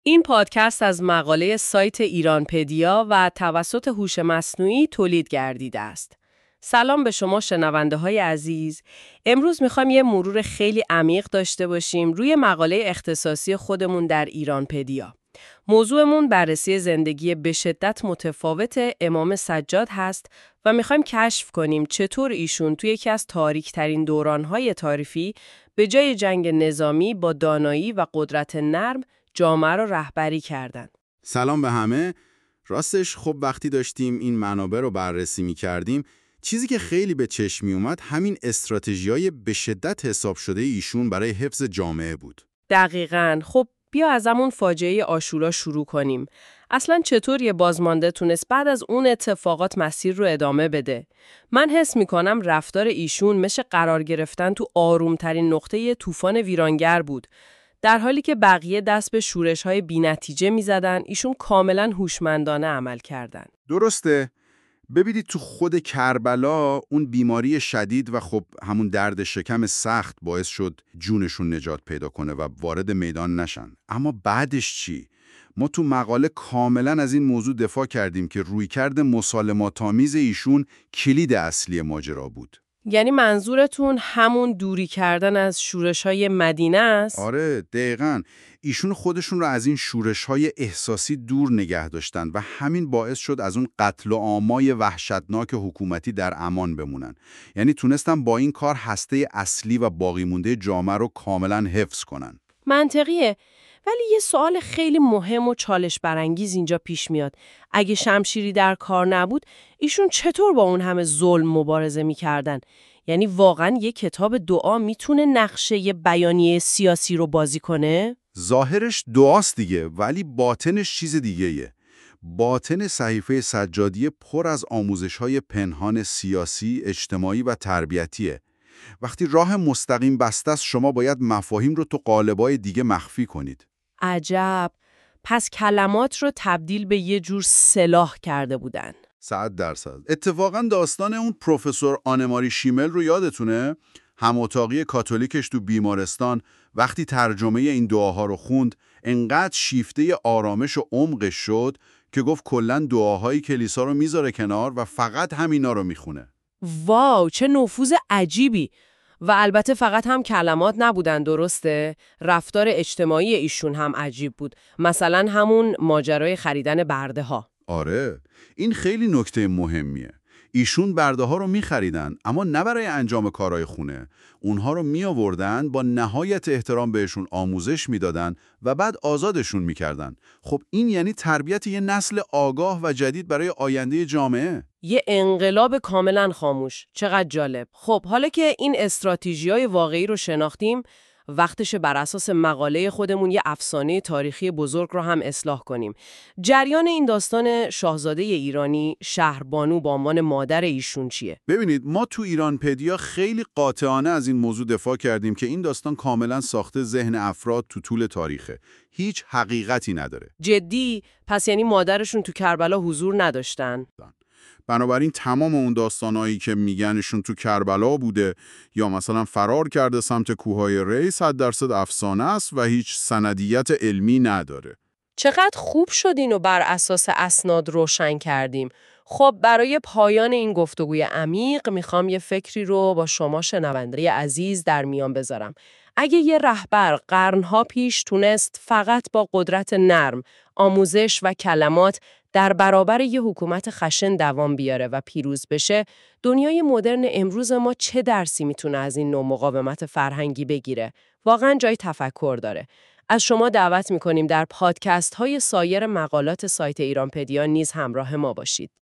این پادکست از مقاله سایت ایرانپدیا و توسط هوش مصنوعی تولید گردیده است. سلام به شما شنونده های عزیز. امروز میخوایم یه مرور خیلی عمیق داشته باشیم روی مقاله اختصاصی خودمون در ایرانپدیا. موضوعمون بررسی زندگی به شدت متفاوت امام سجاد هست و میخوایم کشف کنیم چطور ایشون توی یکی از تاریک‌ترین دوران‌های تاریخی به جای جنگ نظامی با دانایی و قدرت نرم جامعه رو رهبری کردن. سلام به همه. راستش خب وقتی داشتیم این منابع رو بررسی می کردیم، چیزی که خیلی به چشم می اومد همین استراتژی‌های به شدت حساب شده ایشون برای حفظ جامعه بود. دقیقاً. خب بیا از همون فاجعه عاشورا شروع کنیم. اصلاً چطور یه بازمانده تونست بعد از اون اتفاقات مسیر رو ادامه بده؟ من حس می‌کنم رفتار ایشون مثل قرار گرفتن تو آرومترین نقطه طوفان ویرانگر بود. در حالی که بقیه دست به شورش‌های بی‌نتیجه می‌زدن، ایشون کاملاً هوشمندانه عمل کردن. درسته. ببینید تو خود کربلا اون بیماری شدید و خب همون درد شکم سخت باعث شد جونشون نجات پیدا کنه و وارد میدان نشن. اما بعدش چی؟ ما تو مقاله کاملا از این موضوع دفاع کردیم که رویکرد مسالمت‌آمیز ایشون کلید اصلی ماجرا بود. یعنی منظورتون همون دوری کردن از شورش‌های مدینه است؟ آره دقیقاً. ایشون خودشون رو از این شورش‌های احساسی دور نگه داشتن و همین باعث شد از اون قتل و آمای وحشتناک حکومتی در امان بمونن. یعنی تونستن با این کار هسته اصلی و باقی مونده جامعه رو کاملاً حفظ کنن. منطقیه. ولی یه سوال خیلی مهم و چالش برانگیز اینجا پیش میاد. اگه شمشیری در کار نبود، ایشون چطور با اون همه ظلم مبارزه میکردن؟ یعنی واقعا یه کتاب دعا میتونه نقشه یه بیانیه سیاسی رو بازی کنه؟ ظاهرش دعاست دیگه، ولی باطنش چیز دیگه‌ایه. باطن صحیفه سجادیه پر از آموزش‌های پنهان سیاسی، اجتماعی و تربیتیه. وقتی راه مستقیم بسته است، شما باید مفاهیم رو تو قالب‌های دیگه مخفی کنید. عجب. پس کلمات رو تبدیل به یه جور سلاح کرده بودن. 100%. اتفاقا داستان اون پروفسور آنماری شیمل رو یادتونه؟ هماتاقی کاتولیکش تو بیمارستان وقتی ترجمه این دعاها رو خوند، انقدر شیفته آرامش و عمقش شد که گفت کلاً دعاهای کلیسا رو میذاره کنار و فقط همینا رو میخونه. واو، چه نفوذ عجیبی! و البته فقط هم کلمات نبودن، درسته؟ رفتار اجتماعی ایشون هم عجیب بود. مثلا همون ماجرای خریدن برده ها. آره، این خیلی نکته مهمیه. ایشون برده ها رو می‌خریدن، اما نه برای انجام کارهای خونه. اونها رو می‌آوردن، با نهایت احترام بهشون آموزش میدادن و بعد آزادشون میکردن. خب این یعنی تربیت یه نسل آگاه و جدید برای آینده جامعه. یه انقلاب کاملا خاموش. چقدر جالب. خب حالا که این استراتژی‌های واقعی رو شناختیم، وقتشه بر اساس مقاله خودمون یه افسانه تاریخی بزرگ رو هم اصلاح کنیم. جریان این داستان شاهزاده ایرانی شهربانو با عنوان مادر ایشون چیه؟ ببینید، ما تو ایرانپدیا خیلی قاطعانه از این موضوع دفاع کردیم که این داستان کاملا ساخته ذهن افراد تو طول تاریخه. هیچ حقیقتی نداره. جدی؟ پس یعنی مادرشون تو کربلا حضور نداشتن؟ بنابراین تمام اون داستانایی که میگنشون تو کربلا بوده یا مثلا فرار کرده سمت کوههای ری 100% افسانه است و هیچ سندیت علمی نداره. چقدر خوب شد اینو بر اساس اسناد روشن کردیم. خب برای پایان این گفتگوی عمیق میخوام یه فکری رو با شما شنونده عزیز در میان بذارم. اگه یه رهبر قرنها پیش تونست فقط با قدرت نرم، آموزش و کلمات در برابر یه حکومت خشن دوام بیاره و پیروز بشه، دنیای مدرن امروز ما چه درسی میتونه از این نوع مقاومت فرهنگی بگیره؟ واقعا جای تفکر داره. از شما دعوت میکنیم در پادکست های سایر مقالات سایت ایرانپدیا نیز همراه ما باشید.